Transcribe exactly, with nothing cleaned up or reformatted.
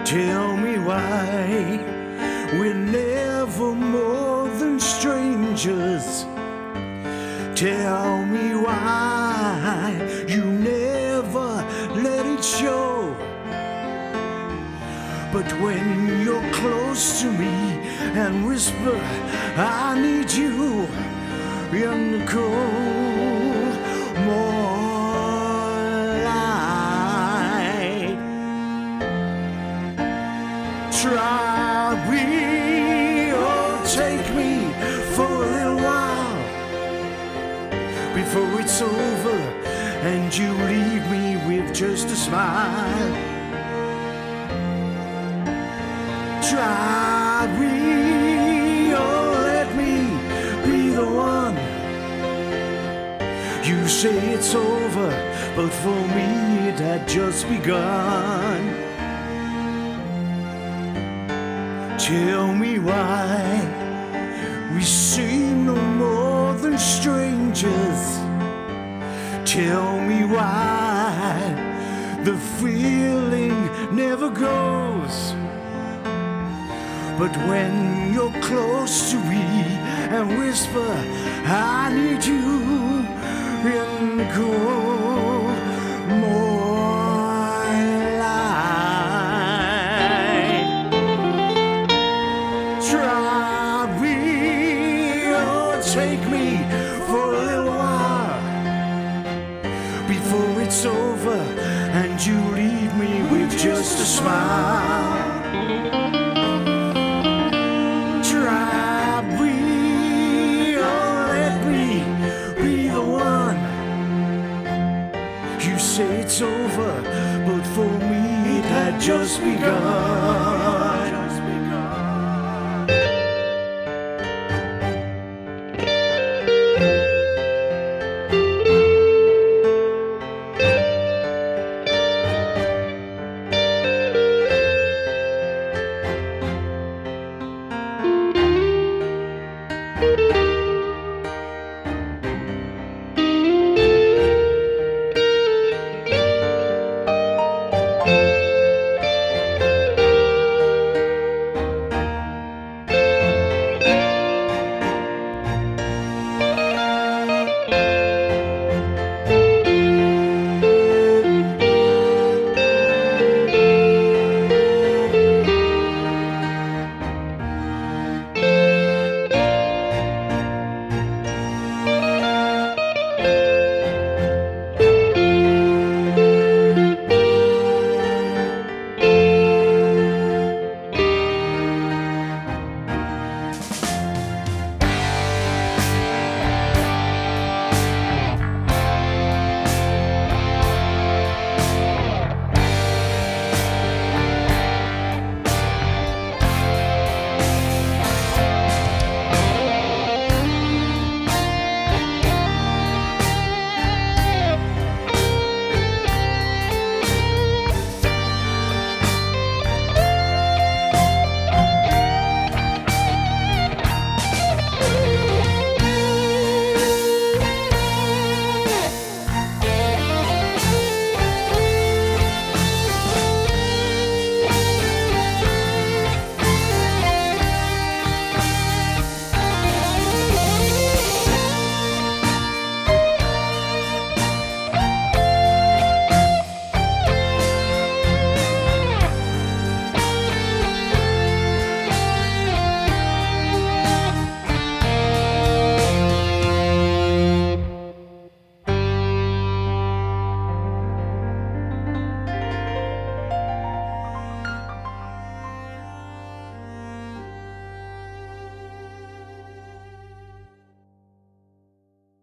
Tell me why we're never more than strangers. Tell me why you never let it show. But when you're close to me and whisper, I need you in the cold moonlight. Try me or take me for a little while before it's over and you leave me with just a smile. Try me or let me be the one. You say it's over, but for me it had just begun. Tell me why we seem no more than strangers. Tell me why the feeling never goes. But when you're close to me and whisper, I need you in the cold moonlight. Try me or take me for a little while before it's over and you leave me with just a smile. Try me or let me be the one. You say it's over, but for me it had just begun.